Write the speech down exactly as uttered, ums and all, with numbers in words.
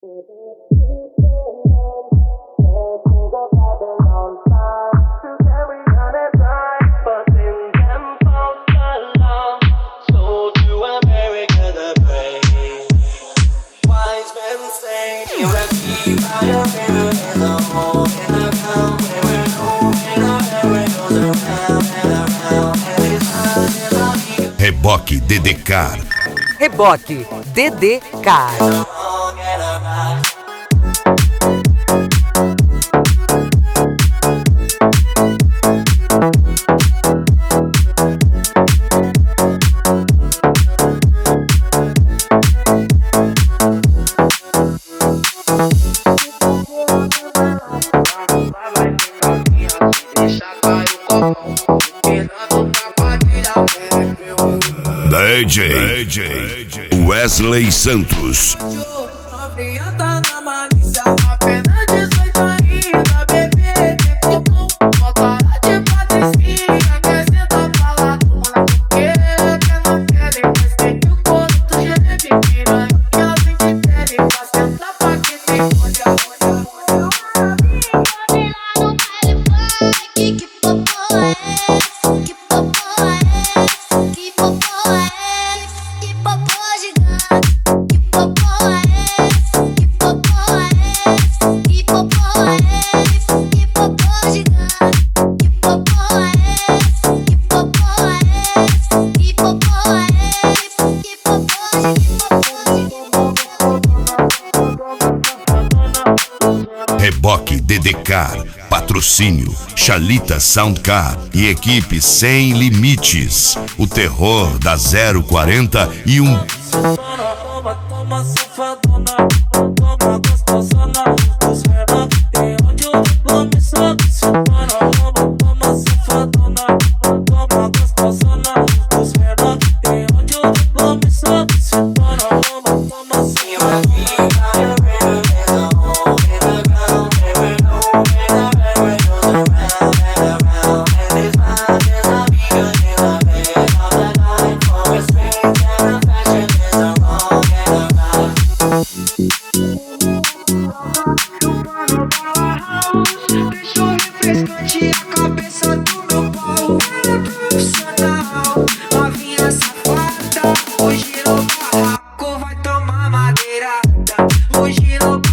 Reboque D D Car. Reboque D D Car. D J, D J Wesley Santos. Reboque D D Car, patrocínio Chalita Soundcar e equipe Sem Limites, o terror da zero quarenta e um. Hoje no